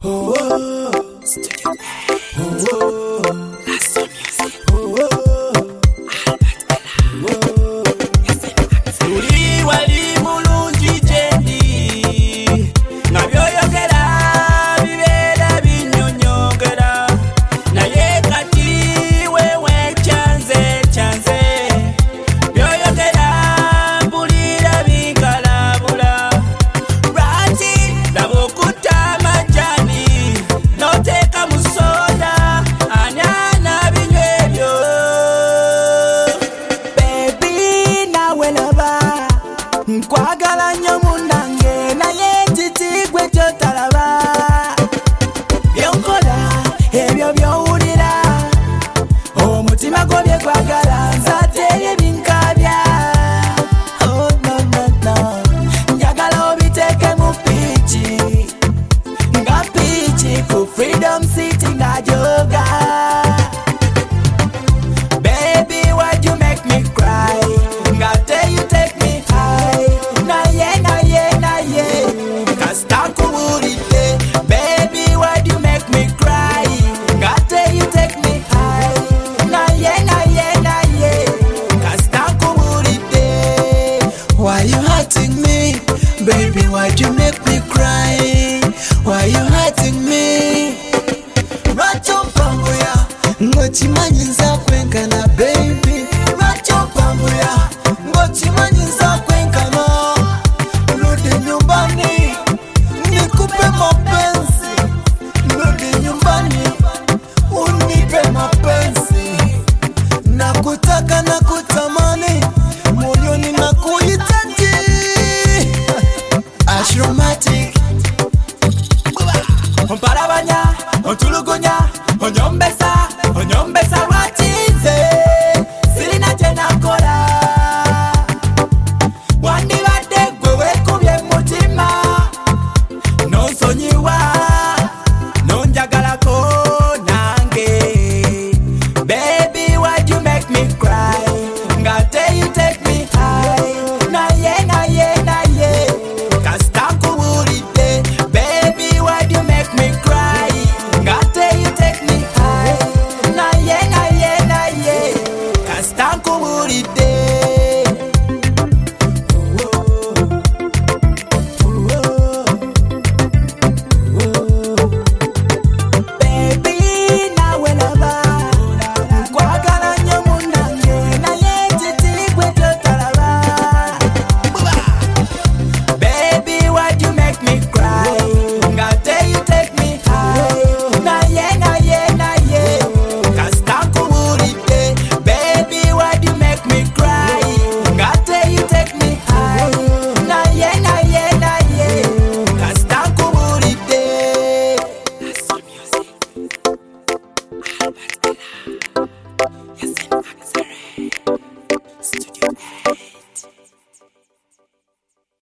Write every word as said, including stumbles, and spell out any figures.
Oh, oh, Studio oh, oh, Lasso Music. Oh, oh, Albert Ella. Oh, Uri wali mulungi jendi nabyoyogera bibera binyonyogera naye kati wewe chanze chanze byoyogera bulira bikalabula rati nabokuta majani noteka musoda anyana binywebyo baby nawe laba nkwagala nnyo munange naye titigwe kyotalaba byonkola ebyo byowulira omutima gwo byekwagala nzateyo ebinkabya oh, no, no, no. njagala obiteeke mu piiki nga piiki ku Freedom City nga joga baby why'd you make me cry ngate you take me high naye naye naye kasita nkubuulidde baby why'd you make me cry ngate you take me high naye naye naye kasita nkubuulidde why you hurting me baby why'd you make me cry why you hurting me lwaki ompambuya ng'okimanyi nza kwenkana baby lwaki ompambuya ng'okimanyi nza kwenkana rudi nyumbani nikupe mapenzi rudi nyumbani unipe mapenzi nakutaka nakutamani moyoni nakuhitaji Ashromatic omparabanya ontulugunya onyombesa onyombesa lwaki